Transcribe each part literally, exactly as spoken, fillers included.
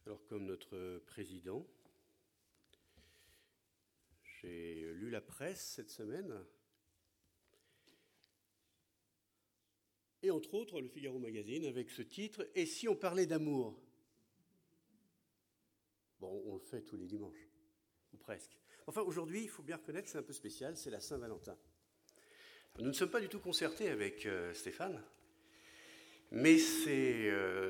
Alors, comme notre président, j'ai lu la presse cette semaine, et entre autres le Figaro Magazine avec ce titre « Et si on parlait d'amour ?» Bon, on le fait tous les dimanches, ou presque. Enfin, aujourd'hui, il faut bien reconnaître, c'est un peu spécial, c'est la Saint-Valentin. Nous ne sommes pas du tout concertés avec euh, Stéphane, mais c'est euh,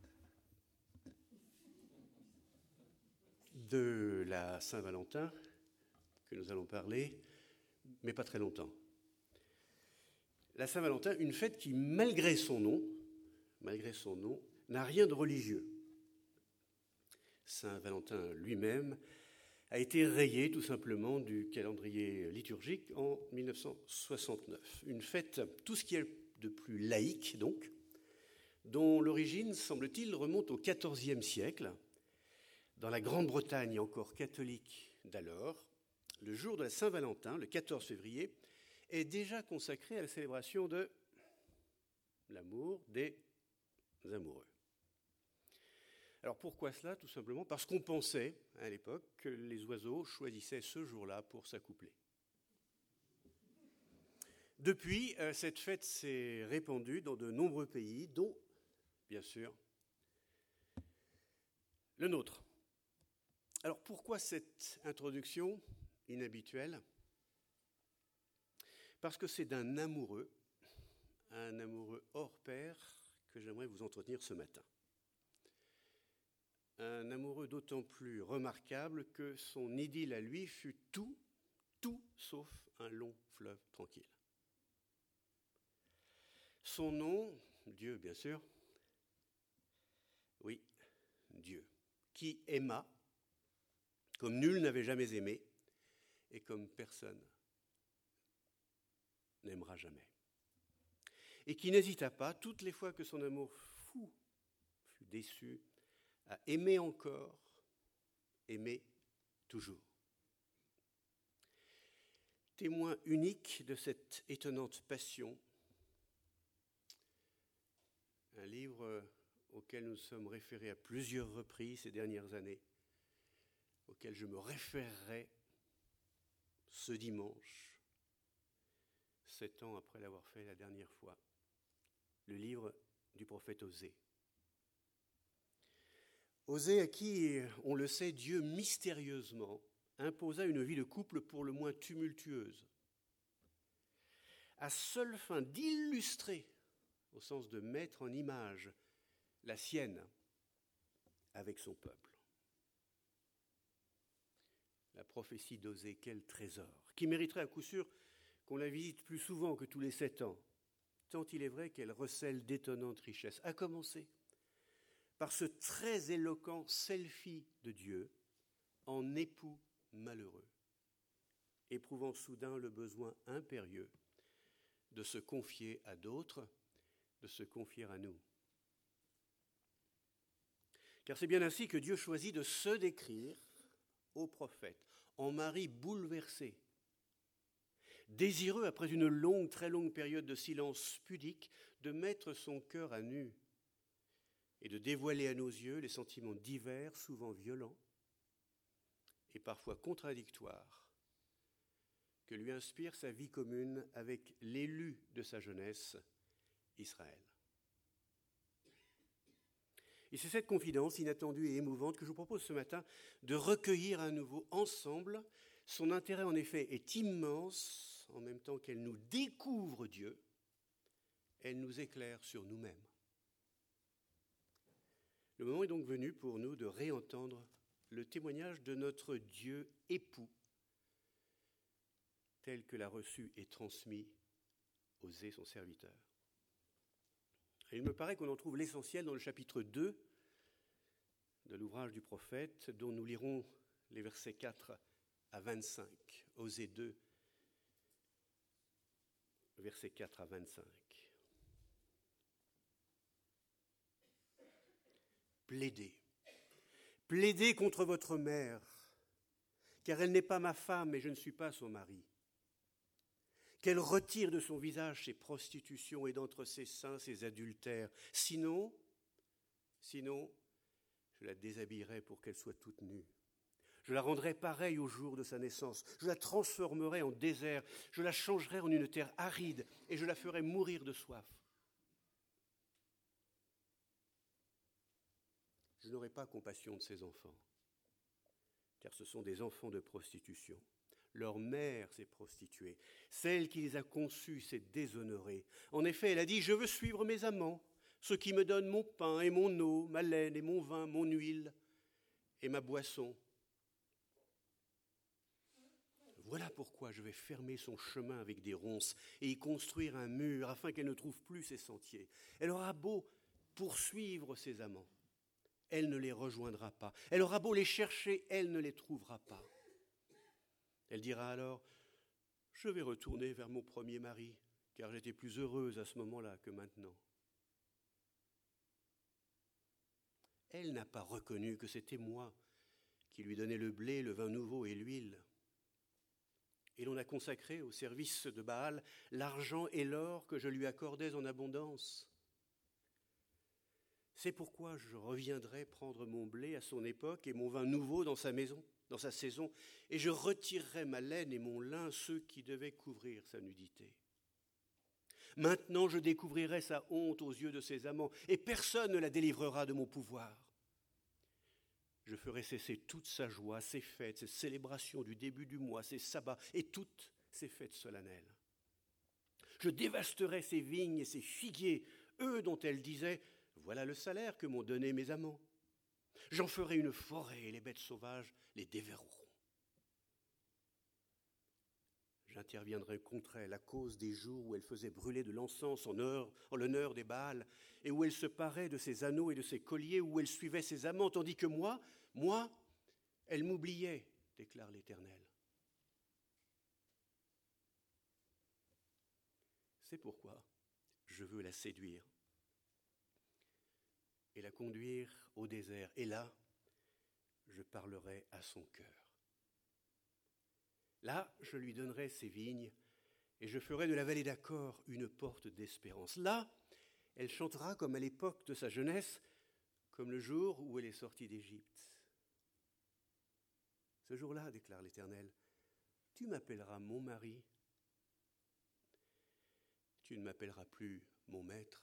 de la Saint-Valentin que nous allons parler, mais pas très longtemps. La Saint-Valentin, une fête qui, malgré son nom, malgré son nom, n'a rien de religieux. Saint-Valentin lui-même a été rayé tout simplement du calendrier liturgique en mille neuf cent soixante-neuf. Une fête, tout ce qui est de plus laïque donc, dont l'origine, semble-t-il, remonte au quatorzième siècle. Dans la Grande-Bretagne encore catholique d'alors, le jour de la Saint-Valentin, le quatorze février, est déjà consacré à la célébration de l'amour des amoureux. Alors pourquoi cela ? Tout simplement parce qu'on pensait à l'époque que les oiseaux choisissaient ce jour-là pour s'accoupler. Depuis, cette fête s'est répandue dans de nombreux pays, dont, bien sûr, le nôtre. Alors pourquoi cette introduction inhabituelle ? Parce que c'est d'un amoureux, un amoureux hors pair, que j'aimerais vous entretenir ce matin. Un amoureux d'autant plus remarquable que son idylle à lui fut tout, tout sauf un long fleuve tranquille. Son nom, Dieu bien sûr, oui, Dieu, qui aima comme nul n'avait jamais aimé et comme personne n'aimera jamais. Et qui n'hésita pas, toutes les fois que son amour fou fut déçu, à aimer encore, aimer toujours. Témoin unique de cette étonnante passion, un livre auquel nous sommes référés à plusieurs reprises ces dernières années, auquel je me référerai ce dimanche, sept ans après l'avoir fait la dernière fois, le livre du prophète Osée. Osée à qui, on le sait, Dieu mystérieusement imposa une vie de couple pour le moins tumultueuse, à seule fin d'illustrer, au sens de mettre en image, la sienne avec son peuple. La prophétie d'Osée, quel trésor, qui mériterait à coup sûr qu'on la visite plus souvent que tous les sept ans, tant il est vrai qu'elle recèle d'étonnantes richesses, à commencer par ce très éloquent selfie de Dieu en époux malheureux, éprouvant soudain le besoin impérieux de se confier à d'autres, de se confier à nous. Car c'est bien ainsi que Dieu choisit de se décrire au prophète, en mari bouleversé, désireux, après une longue, très longue période de silence pudique, de mettre son cœur à nu et de dévoiler à nos yeux les sentiments divers, souvent violents et parfois contradictoires, que lui inspire sa vie commune avec l'élu de sa jeunesse, Israël. Et c'est cette confidence inattendue et émouvante que je vous propose ce matin de recueillir à nouveau ensemble. Son intérêt, en effet, est immense, en même temps qu'elle nous découvre Dieu, elle nous éclaire sur nous-mêmes. Le moment est donc venu pour nous de réentendre le témoignage de notre Dieu époux, tel que l'a reçu et transmis Osée, son serviteur. Et il me paraît qu'on en trouve l'essentiel dans le chapitre deux de l'ouvrage du prophète, dont nous lirons les versets quatre à vingt-cinq. Osée deux, versets quatre à vingt-cinq. Plaidez, plaidez contre votre mère, car elle n'est pas ma femme et je ne suis pas son mari. Qu'elle retire de son visage ses prostitutions et d'entre ses seins ses adultères. Sinon, sinon, Je la déshabillerai pour qu'elle soit toute nue. Je la rendrai pareille au jour de sa naissance. Je la transformerai en désert. Je la changerai en une terre aride et je la ferai mourir de soif. Je n'aurai pas compassion de ces enfants, car ce sont des enfants de prostitution. Leur mère s'est prostituée. Celle qui les a conçus s'est déshonorée. En effet, elle a dit « Je veux suivre mes amants, ceux qui me donnent mon pain et mon eau, ma laine et mon vin, mon huile et ma boisson. » Voilà pourquoi je vais fermer son chemin avec des ronces et y construire un mur afin qu'elle ne trouve plus ses sentiers. Elle aura beau poursuivre ses amants, elle ne les rejoindra pas. Elle aura beau les chercher, elle ne les trouvera pas. Elle dira alors, je vais retourner vers mon premier mari, car j'étais plus heureuse à ce moment-là que maintenant. Elle n'a pas reconnu que c'était moi qui lui donnais le blé, le vin nouveau et l'huile. Et l'on a consacré au service de Baal l'argent et l'or que je lui accordais en abondance. C'est pourquoi je reviendrai prendre mon blé à son époque et mon vin nouveau dans sa maison, dans sa saison, et je retirerai ma laine et mon lin, ceux qui devaient couvrir sa nudité. Maintenant, je découvrirai sa honte aux yeux de ses amants, et personne ne la délivrera de mon pouvoir. Je ferai cesser toute sa joie, ses fêtes, ses célébrations du début du mois, ses sabbats et toutes ses fêtes solennelles. Je dévasterai ses vignes et ses figuiers, eux dont elle disait « Voilà le salaire que m'ont donné mes amants. » J'en ferai une forêt et les bêtes sauvages les déverrouilleront. J'interviendrai contre elle à cause des jours où elle faisait brûler de l'encens en, heure, en l'honneur des Baals et où elle se parait de ses anneaux et de ses colliers, où elle suivait ses amants, tandis que moi, moi, elle m'oubliait, déclare l'Éternel. C'est pourquoi je veux la séduire et la conduire au désert. Et là, je parlerai à son cœur. Là, je lui donnerai ses vignes et je ferai de la vallée d'Accor une porte d'espérance. Là, elle chantera comme à l'époque de sa jeunesse, comme le jour où elle est sortie d'Égypte. Ce jour-là, déclare l'Éternel, tu m'appelleras mon mari. Tu ne m'appelleras plus mon maître.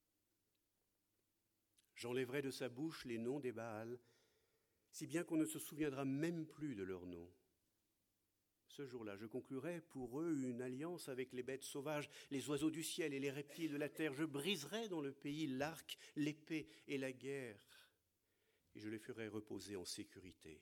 J'enlèverai de sa bouche les noms des Baals, si bien qu'on ne se souviendra même plus de leurs noms. Ce jour-là, je conclurai pour eux une alliance avec les bêtes sauvages, les oiseaux du ciel et les reptiles de la terre. Je briserai dans le pays l'arc, l'épée et la guerre, et je les ferai reposer en sécurité.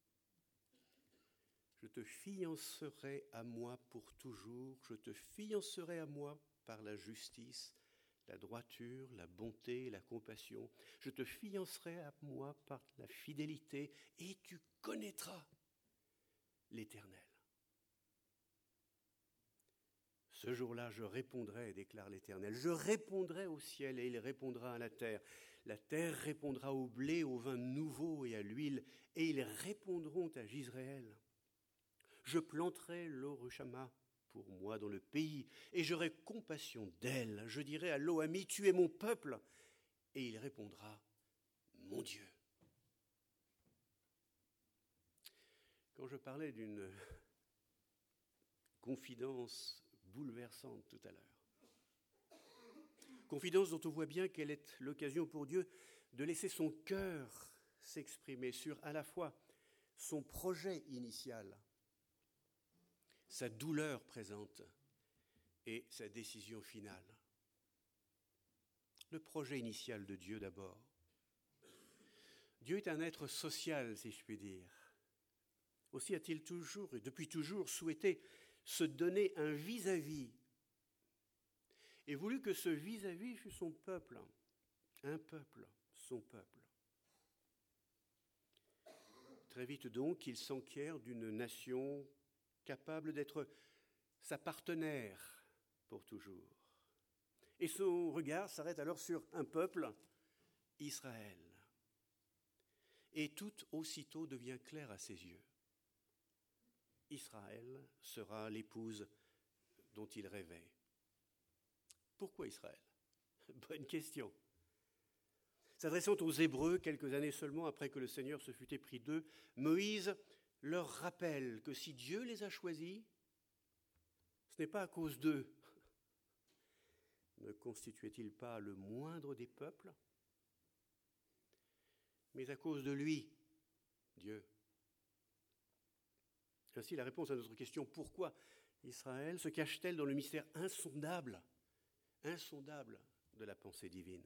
Je te fiancerai à moi pour toujours, je te fiancerai à moi par la justice, la droiture, la bonté, la compassion. Je te fiancerai à moi par la fidélité, et tu connaîtras l'Éternel. Ce jour-là, je répondrai, déclare l'Éternel. Je répondrai au ciel et il répondra à la terre. La terre répondra au blé, au vin nouveau et à l'huile, et ils répondront à Jisraël. Je planterai l'Orushama pour moi dans le pays, et j'aurai compassion d'elle. Je dirai à Lo-Ami, tu es mon peuple, et il répondra, mon Dieu. Quand je parlais d'une confidence bouleversante tout à l'heure, confidence dont on voit bien qu'elle est l'occasion pour Dieu de laisser son cœur s'exprimer sur à la fois son projet initial, sa douleur présente et sa décision finale. Le projet initial de Dieu d'abord. Dieu est un être social, si je puis dire. Aussi a-t-il toujours, et depuis toujours, souhaité se donner un vis-à-vis et voulu que ce vis-à-vis fût son peuple, un peuple, son peuple. Très vite donc, il s'enquiert d'une nation capable d'être sa partenaire pour toujours. Et son regard s'arrête alors sur un peuple, Israël. Et tout aussitôt devient clair à ses yeux. Israël sera l'épouse dont il rêvait. Pourquoi Israël ? Bonne question. S'adressant aux Hébreux quelques années seulement après que le Seigneur se fût épris d'eux, Moïse leur rappelle que si Dieu les a choisis, ce n'est pas à cause d'eux. Ne constituait-il pas le moindre des peuples? Mais à cause de lui, Dieu. Ainsi, la réponse à notre question « Pourquoi Israël ?» se cache-t-elle dans le mystère insondable, insondable de la pensée divine.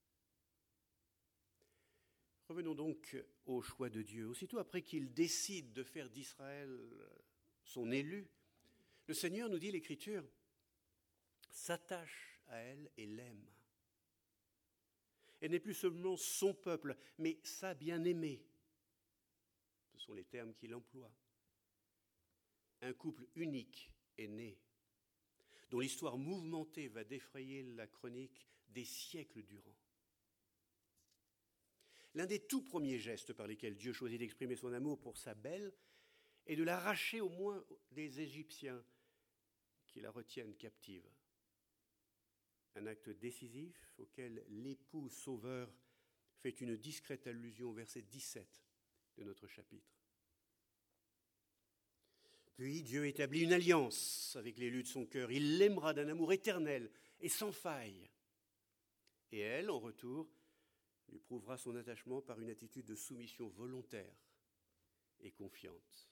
Revenons donc au choix de Dieu. Aussitôt après qu'il décide de faire d'Israël son élu, le Seigneur, nous dit l'Écriture, s'attache à elle et l'aime. Elle n'est plus seulement son peuple, mais sa bien-aimée. Ce sont les termes qu'il emploie. Un couple unique est né, dont l'histoire mouvementée va défrayer la chronique des siècles durant. L'un des tout premiers gestes par lesquels Dieu choisit d'exprimer son amour pour sa belle est de l'arracher au moins des Égyptiens qui la retiennent captive. Un acte décisif auquel l'époux sauveur fait une discrète allusion au verset dix-sept de notre chapitre. Puis Dieu établit une alliance avec l'élu de son cœur. Il l'aimera d'un amour éternel et sans faille. Et elle, en retour, lui prouvera son attachement par une attitude de soumission volontaire et confiante.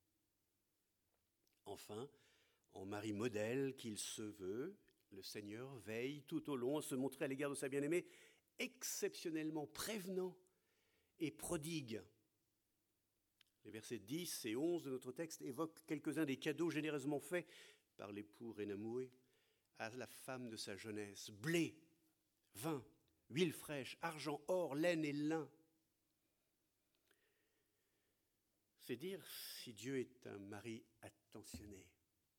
Enfin, en mari modèle qu'il se veut, le Seigneur veille tout au long à se montrer à l'égard de sa bien-aimée exceptionnellement prévenant et prodigue. Les versets dix et onze de notre texte évoquent quelques-uns des cadeaux généreusement faits par l'époux Rénamoué à la femme de sa jeunesse. Blé, vin, huile fraîche, argent, or, laine et lin. C'est dire si Dieu est un mari attentionné.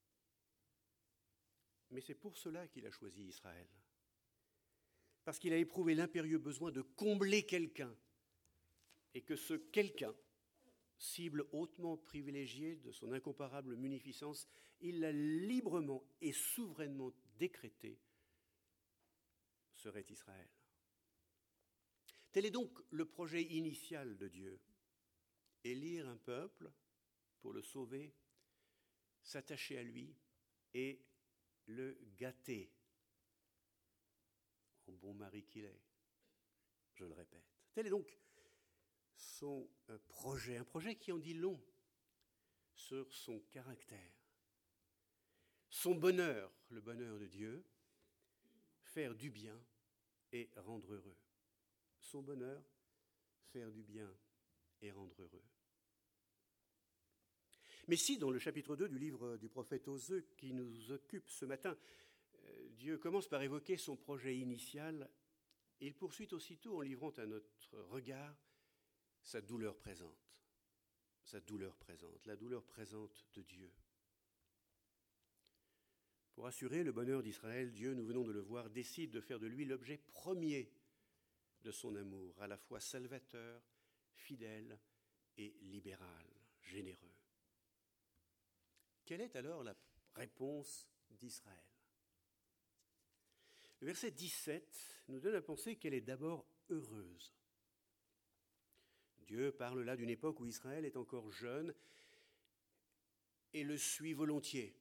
Mais c'est pour cela qu'il a choisi Israël. Parce qu'il a éprouvé l'impérieux besoin de combler quelqu'un et que ce quelqu'un, cible hautement privilégiée de son incomparable munificence, il l'a librement et souverainement décrété, serait Israël. Tel est donc le projet initial de Dieu. Élire un peuple pour le sauver, s'attacher à lui et le gâter, en bon mari qu'il est, je le répète. Tel est donc son projet, un projet qui en dit long sur son caractère. Son bonheur, le bonheur de Dieu, faire du bien et rendre heureux. Son bonheur, faire du bien et rendre heureux. Mais si, dans le chapitre deux du livre du prophète Osée qui nous occupe ce matin, Dieu commence par évoquer son projet initial, il poursuit aussitôt en livrant à notre regard sa douleur présente, sa douleur présente, la douleur présente de Dieu. Pour assurer le bonheur d'Israël, Dieu, nous venons de le voir, décide de faire de lui l'objet premier de son amour, à la fois salvateur, fidèle et libéral, généreux. Quelle est alors la réponse d'Israël? Le verset dix-sept nous donne à penser qu'elle est d'abord heureuse. Dieu parle là d'une époque où Israël est encore jeune et le suit volontiers.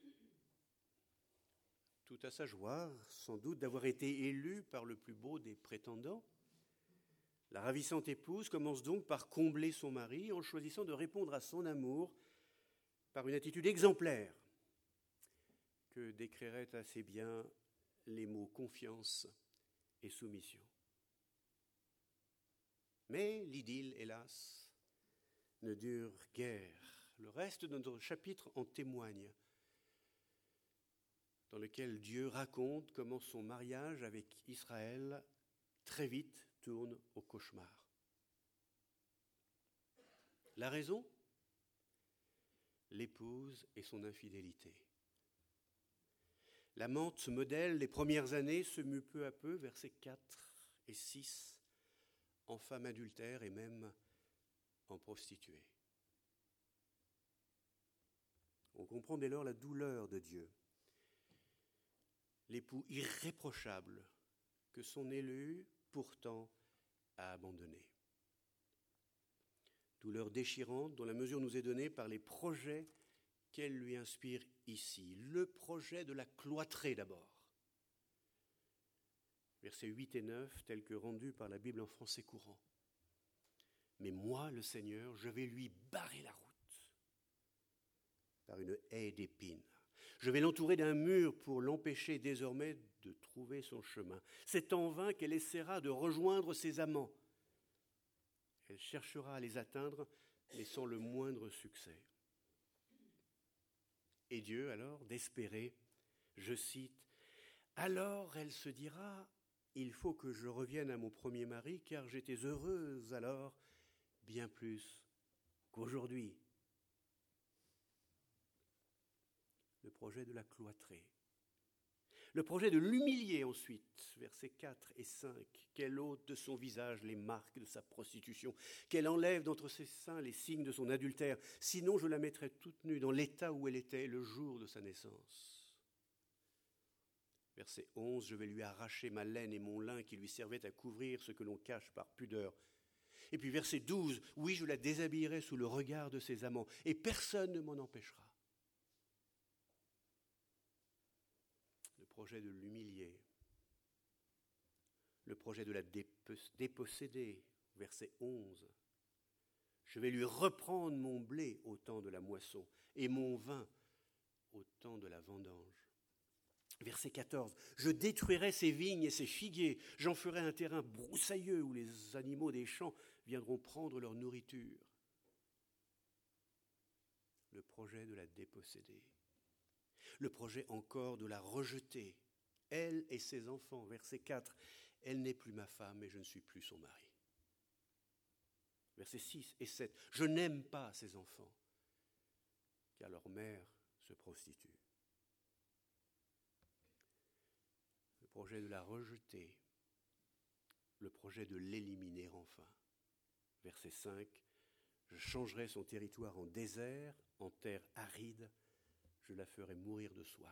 Tout à sa joie, sans doute, d'avoir été élu par le plus beau des prétendants. La ravissante épouse commence donc par combler son mari en choisissant de répondre à son amour par une attitude exemplaire que décriraient assez bien les mots confiance et soumission. Mais l'idylle, hélas, ne dure guère. Le reste de notre chapitre en témoigne, dans lequel Dieu raconte comment son mariage avec Israël très vite tourne au cauchemar. La raison ? L'épouse et son infidélité. L'amante modèle les premières années se mue peu à peu, versets quatre et six, en femme adultère et même en prostituée. On comprend dès lors la douleur de Dieu. L'époux irréprochable que son élu pourtant à abandonner. Douleur déchirante dont la mesure nous est donnée par les projets qu'elle lui inspire ici. Le projet de la cloîtrer d'abord. Versets huit et neuf, tels que rendus par la Bible en français courant. Mais moi, le Seigneur, je vais lui barrer la route par une haie d'épines. Je vais l'entourer d'un mur pour l'empêcher désormais de trouver son chemin. C'est en vain qu'elle essaiera de rejoindre ses amants. Elle cherchera à les atteindre, mais sans le moindre succès. Et Dieu, alors, d'espérer, je cite, « Alors elle se dira, il faut que je revienne à mon premier mari, car j'étais heureuse alors, bien plus qu'aujourd'hui. » Le projet de la cloîtrer. Le projet de l'humilier ensuite, versets quatre et cinq, qu'elle ôte de son visage les marques de sa prostitution, qu'elle enlève d'entre ses seins les signes de son adultère, sinon je la mettrai toute nue dans l'état où elle était le jour de sa naissance. Verset onze, je vais lui arracher ma laine et mon lin qui lui servaient à couvrir ce que l'on cache par pudeur. Et puis verset douze, oui, je la déshabillerai sous le regard de ses amants, et personne ne m'en empêchera. Le projet de l'humilier, le projet de la déposséder, verset onze. Je vais lui reprendre mon blé au temps de la moisson et mon vin au temps de la vendange. Verset quatorze. Je détruirai ses vignes et ses figuiers, j'en ferai un terrain broussailleux où les animaux des champs viendront prendre leur nourriture. Le projet de la déposséder. Le projet encore de la rejeter, elle et ses enfants. Verset quatre, elle n'est plus ma femme et je ne suis plus son mari. Versets six et sept, je n'aime pas ses enfants, car leur mère se prostitue. Le projet de la rejeter, le projet de l'éliminer enfin. Verset cinq, je changerai son territoire en désert, en terre aride, je la ferai mourir de soif.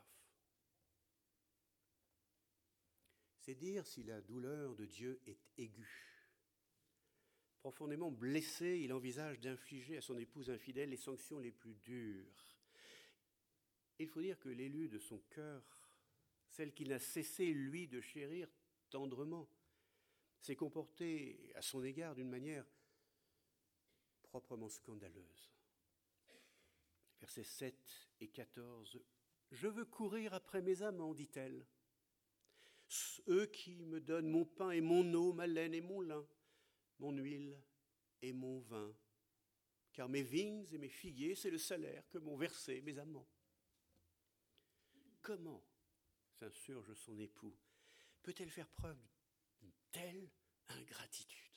C'est dire si la douleur de Dieu est aiguë. Profondément blessé, il envisage d'infliger à son épouse infidèle les sanctions les plus dures. Il faut dire que l'élu de son cœur, celle qu'il n'a cessé, lui, de chérir tendrement, s'est comportée à son égard d'une manière proprement scandaleuse. Versets sept et quatorze. « Je veux courir après mes amants, dit-elle, eux qui me donnent mon pain et mon eau, ma laine et mon lin, mon huile et mon vin, car mes vignes et mes figuiers, c'est le salaire que m'ont versé mes amants. » Comment, s'insurge son époux, peut-elle faire preuve d'une telle ingratitude ?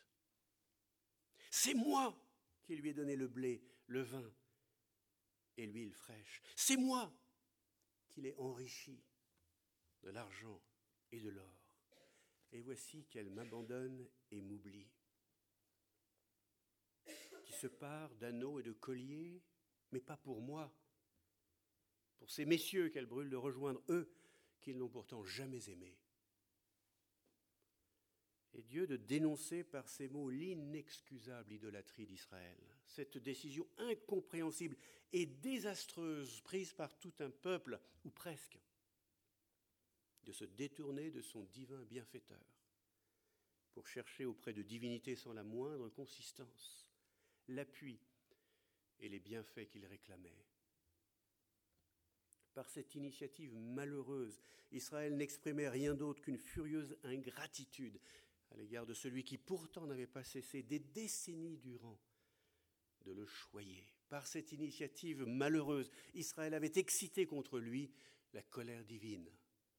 C'est moi qui lui ai donné le blé, le vin et l'huile fraîche. C'est moi qui l'ai enrichi de l'argent et de l'or. Et voici qu'elle m'abandonne et m'oublie. Qui se part d'anneaux et de colliers, mais pas pour moi. Pour ces messieurs qu'elle brûle de rejoindre, eux qu'ils n'ont pourtant jamais aimés. Et Dieu de dénoncer par ces mots l'inexcusable idolâtrie d'Israël, cette décision incompréhensible et désastreuse prise par tout un peuple, ou presque, de se détourner de son divin bienfaiteur pour chercher auprès de divinités sans la moindre consistance l'appui et les bienfaits qu'il réclamait. Par cette initiative malheureuse, Israël n'exprimait rien d'autre qu'une furieuse ingratitude à l'égard de celui qui pourtant n'avait pas cessé des décennies durant de le choyer. Par cette initiative malheureuse, Israël avait excité contre lui la colère divine.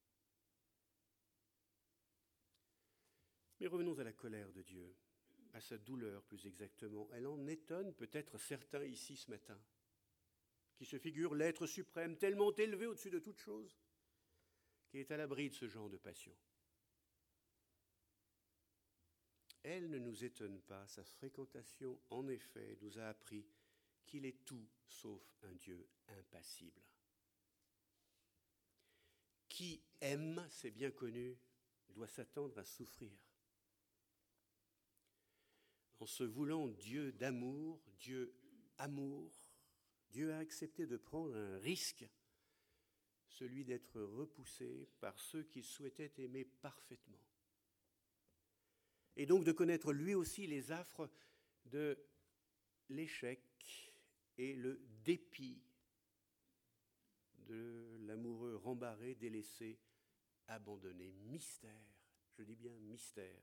Mais revenons à la colère de Dieu, à sa douleur plus exactement. Elle en étonne peut-être certains ici ce matin, qui se figurent l'être suprême tellement élevé au-dessus de toute chose, qui est à l'abri de ce genre de passion. Elle ne nous étonne pas, sa fréquentation, en effet, nous a appris qu'il est tout sauf un Dieu impassible. Qui aime, c'est bien connu, doit s'attendre à souffrir. en se voulant Dieu d'amour, Dieu amour, Dieu a accepté de prendre un risque, celui d'être repoussé par ceux qu'il souhaitait aimer parfaitement. Et donc de connaître lui aussi les affres de l'échec et le dépit de l'amoureux rembarré, délaissé, abandonné. Mystère, je dis bien mystère,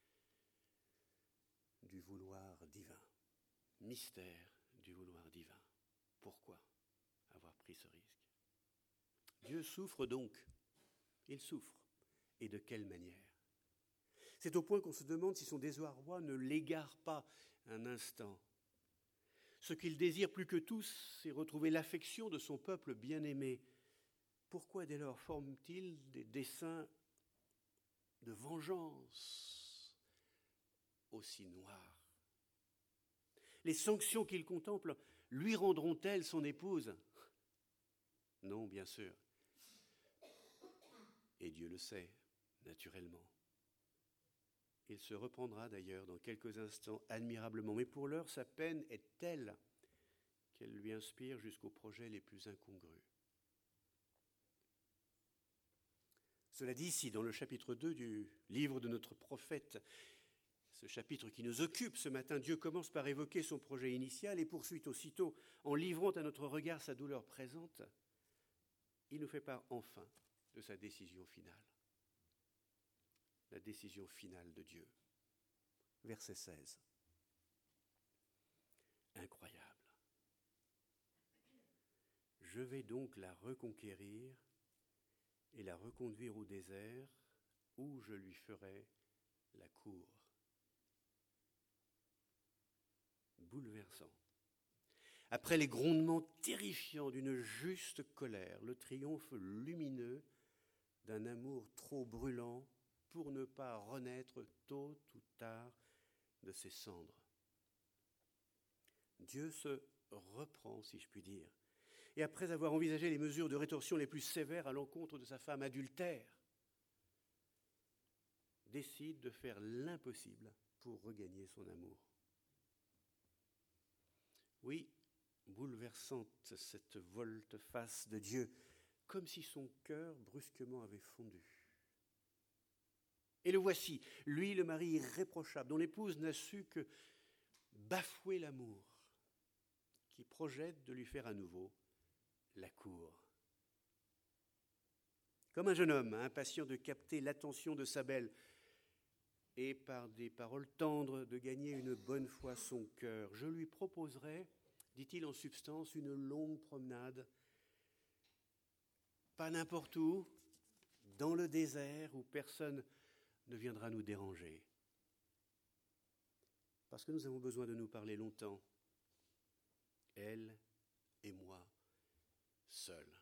du vouloir divin. Mystère du vouloir divin. Pourquoi avoir pris ce risque? Dieu souffre donc. Il souffre. Et de quelle manière? C'est au point qu'on se demande si son désarroi ne l'égare pas un instant. Ce qu'il désire plus que tous, c'est retrouver l'affection de son peuple bien-aimé. Pourquoi dès lors forme-t-il des desseins de vengeance aussi noirs? Les sanctions qu'il contemple lui rendront-elles son épouse? Non, bien sûr. Et Dieu le sait, naturellement. Il se reprendra d'ailleurs dans quelques instants admirablement, mais pour l'heure, sa peine est telle qu'elle lui inspire jusqu'aux projets les plus incongrus. Cela dit, si dans le chapitre deux du livre de notre prophète, ce chapitre qui nous occupe ce matin, Dieu commence par évoquer son projet initial et poursuit aussitôt en livrant à notre regard sa douleur présente, il nous fait part enfin de sa décision finale. La décision finale de Dieu. Verset seize. Incroyable. Je vais donc la reconquérir et la reconduire au désert où je lui ferai la cour. Bouleversant. Après les grondements terrifiants d'une juste colère, le triomphe lumineux d'un amour trop brûlant pour ne pas renaître tôt ou tard de ses cendres. Dieu se reprend, si je puis dire, et après avoir envisagé les mesures de rétorsion les plus sévères à l'encontre de sa femme adultère, décide de faire l'impossible pour regagner son amour. Oui, bouleversante cette volte-face de Dieu, comme si son cœur brusquement avait fondu. Et le voici, lui le mari irréprochable, dont l'épouse n'a su que bafouer l'amour, qui projette de lui faire à nouveau la cour. Comme un jeune homme, impatient de capter l'attention de sa belle, et par des paroles tendres de gagner une bonne fois son cœur, je lui proposerai, dit-il en substance, une longue promenade, pas n'importe où, dans le désert où personne ne viendra nous déranger. Parce que nous avons besoin de nous parler longtemps, elle et moi, seuls.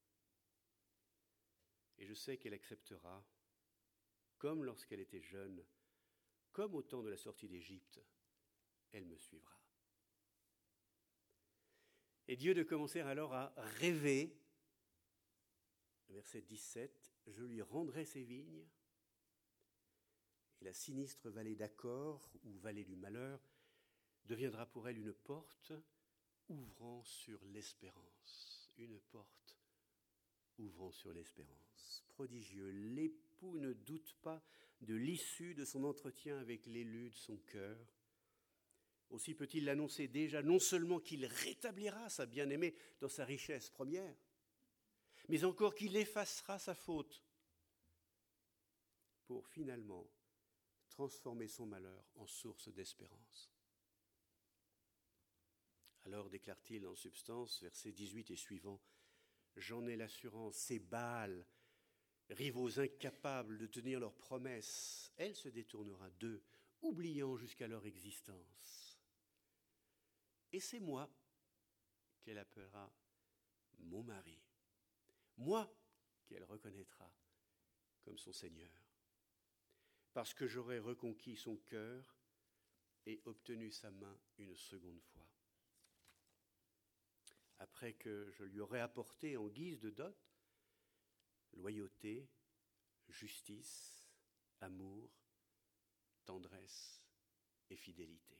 Et je sais qu'elle acceptera, comme lorsqu'elle était jeune, comme au temps de la sortie d'Égypte, elle me suivra. Et Dieu de commencer alors à rêver, verset dix-sept, je lui rendrai ses vignes, et la sinistre vallée d'Accord, ou vallée du malheur, deviendra pour elle une porte ouvrant sur l'espérance. Une porte ouvrant sur l'espérance. Prodigieux, l'époux ne doute pas de l'issue de son entretien avec l'élu de son cœur. Aussi peut-il l'annoncer déjà, non seulement qu'il rétablira sa bien-aimée dans sa richesse première, mais encore qu'il effacera sa faute pour finalement transformer son malheur en source d'espérance. Alors déclare-t-il en substance, versets dix-huit et suivants, « J'en ai l'assurance, ces Baals, rivaux incapables de tenir leurs promesses, elle se détournera d'eux, oubliant jusqu'à leur existence. Et c'est moi qu'elle appellera mon mari, moi qu'elle reconnaîtra comme son Seigneur, parce que j'aurai reconquis son cœur et obtenu sa main une seconde fois. Après que je lui aurai apporté en guise de dot loyauté, justice, amour, tendresse et fidélité.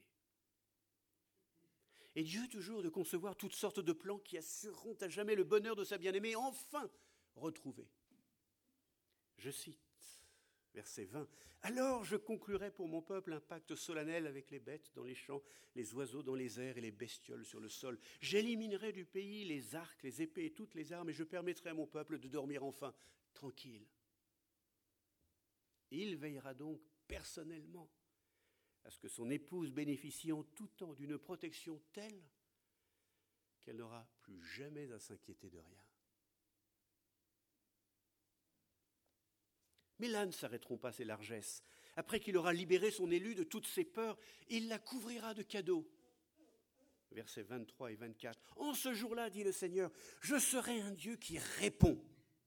Et Dieu toujours de concevoir toutes sortes de plans qui assureront à jamais le bonheur de sa bien-aimée enfin retrouvée. Je cite, verset vingt. « Alors je conclurai pour mon peuple un pacte solennel avec les bêtes dans les champs, les oiseaux dans les airs et les bestioles sur le sol. J'éliminerai du pays les arcs, les épées et toutes les armes et je permettrai à mon peuple de dormir enfin tranquille. Il veillera donc personnellement à ce que son épouse bénéficie en tout temps d'une protection telle qu'elle n'aura plus jamais à s'inquiéter de rien. » Mais là ne s'arrêteront pas ses largesses. Après qu'il aura libéré son élu de toutes ses peurs, il la couvrira de cadeaux. Versets vingt-trois et vingt-quatre. « En ce jour-là, dit le Seigneur, je serai un Dieu qui répond.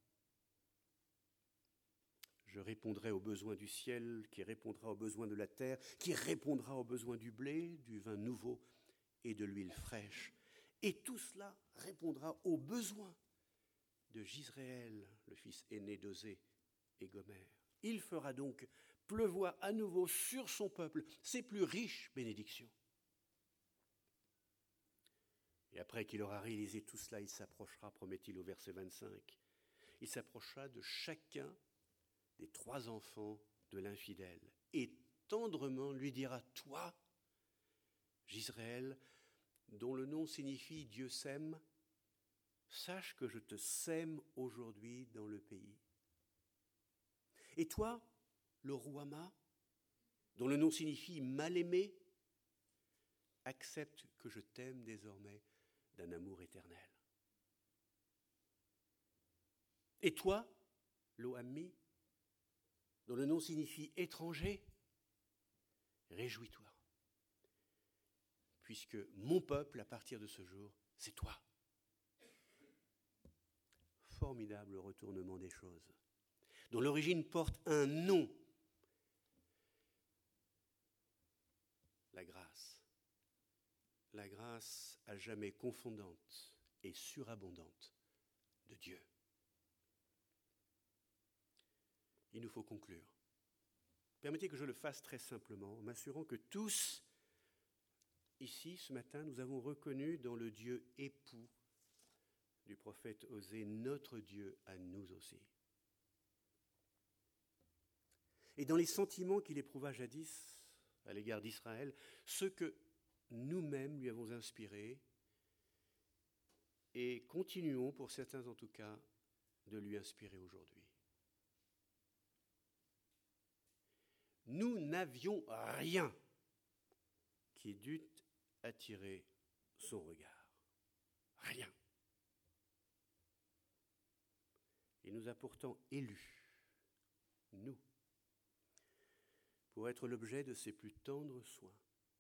Je répondrai aux besoins du ciel, qui répondra aux besoins de la terre, qui répondra aux besoins du blé, du vin nouveau et de l'huile fraîche. Et tout cela répondra aux besoins de Gisréel, le fils aîné d'Osée, et Gomère. Il fera donc pleuvoir à nouveau sur son peuple ses plus riches bénédictions. » Et après qu'il aura réalisé tout cela, il s'approchera, promet-il au verset vingt-cinq, il s'approchera de chacun des trois enfants de l'infidèle et tendrement lui dira, « Toi, Gisréel, dont le nom signifie Dieu sème, sache que je te sème aujourd'hui dans le pays. Et toi, le Ruama, dont le nom signifie mal-aimé, accepte que je t'aime désormais d'un amour éternel. Et toi, Lo-Ammi, dont le nom signifie étranger, réjouis-toi, puisque mon peuple, à partir de ce jour, c'est toi. » Formidable retournement des choses, dont l'origine porte un nom, la grâce. La grâce à jamais confondante et surabondante de Dieu. Il nous faut conclure. Permettez que je le fasse très simplement, en m'assurant que tous, ici, ce matin, nous avons reconnu dans le Dieu époux du prophète Osée notre Dieu à nous aussi. Et dans les sentiments qu'il éprouva jadis à l'égard d'Israël, ceux que nous-mêmes lui avons inspirés et continuons, pour certains en tout cas, de lui inspirer aujourd'hui. Nous n'avions rien qui dût attirer son regard. Rien. Il nous a pourtant élus, nous, pour être l'objet de ses plus tendres soins.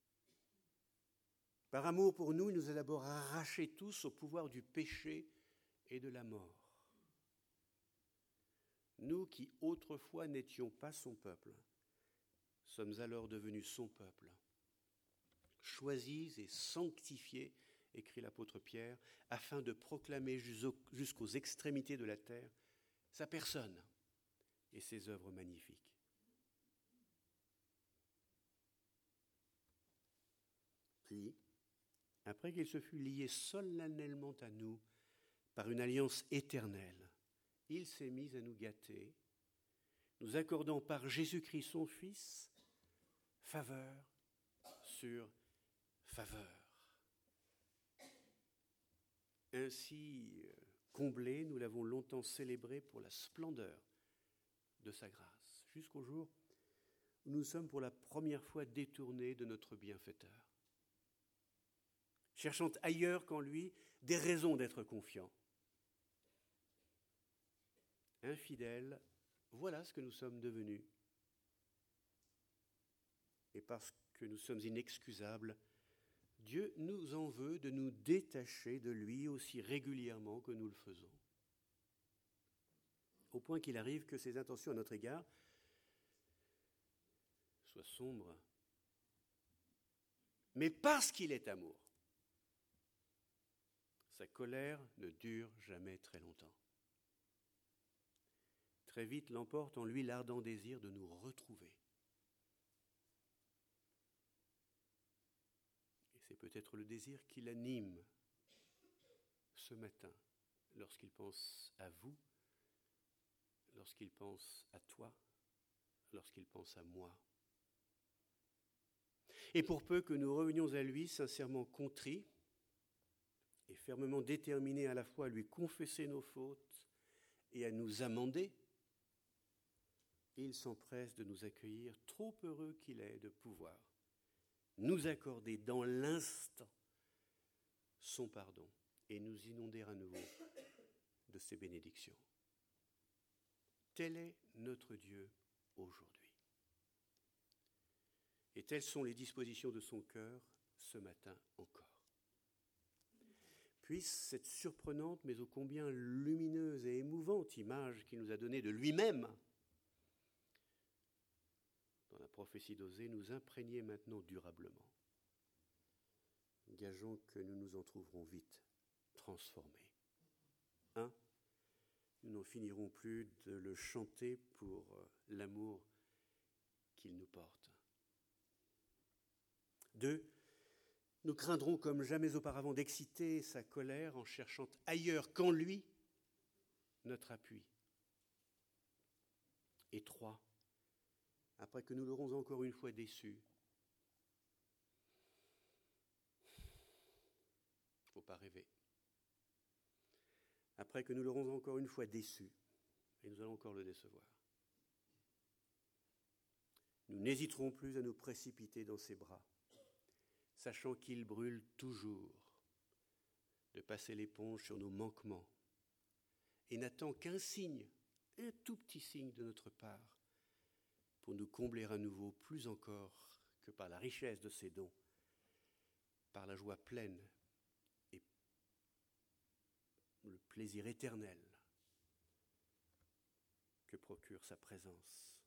Par amour pour nous, il nous a d'abord arrachés tous au pouvoir du péché et de la mort. Nous qui autrefois n'étions pas son peuple, sommes alors devenus son peuple, choisis et sanctifiés, écrit l'apôtre Pierre, afin de proclamer jusqu'aux extrémités de la terre sa personne et ses œuvres magnifiques. Puis, après qu'il se fut lié solennellement à nous par une alliance éternelle, il s'est mis à nous gâter, nous accordant par Jésus-Christ son Fils faveur sur faveur. Ainsi comblé, nous l'avons longtemps célébré pour la splendeur de sa grâce, jusqu'au jour où nous sommes pour la première fois détournés de notre bienfaiteur, cherchant ailleurs qu'en lui des raisons d'être confiants. Infidèles, voilà ce que nous sommes devenus. Et parce que nous sommes inexcusables, Dieu nous en veut de nous détacher de lui aussi régulièrement que nous le faisons. Au point qu'il arrive que ses intentions à notre égard soient sombres. Mais parce qu'il est amour, sa colère ne dure jamais très longtemps. Très vite l'emporte en lui l'ardent désir de nous retrouver. C'est peut-être le désir qui l'anime ce matin, lorsqu'il pense à vous, lorsqu'il pense à toi, lorsqu'il pense à moi. Et pour peu que nous revenions à lui sincèrement contrits et fermement déterminés à la fois à lui confesser nos fautes et à nous amender, il s'empresse de nous accueillir, trop heureux qu'il est de pouvoir nous accorder dans l'instant son pardon et nous inonder à nouveau de ses bénédictions. Tel est notre Dieu aujourd'hui. Et telles sont les dispositions de son cœur ce matin encore. Puisse cette surprenante mais ô combien lumineuse et émouvante image qu'il nous a donnée de lui-même dans la prophétie d'Osée nous imprégner maintenant durablement. Gageons que nous nous en trouverons vite transformés. Un, nous n'en finirons plus de le chanter pour l'amour qu'il nous porte. Deux, nous craindrons comme jamais auparavant d'exciter sa colère en cherchant ailleurs qu'en lui notre appui. Et trois, après que nous l'aurons encore une fois déçu, il ne faut pas rêver. Après que nous l'aurons encore une fois déçu, et nous allons encore le décevoir, nous n'hésiterons plus à nous précipiter dans ses bras, sachant qu'il brûle toujours de passer l'éponge sur nos manquements et n'attend qu'un signe, un tout petit signe de notre part, pour nous combler à nouveau plus encore que par la richesse de ses dons, par la joie pleine et le plaisir éternel que procure sa présence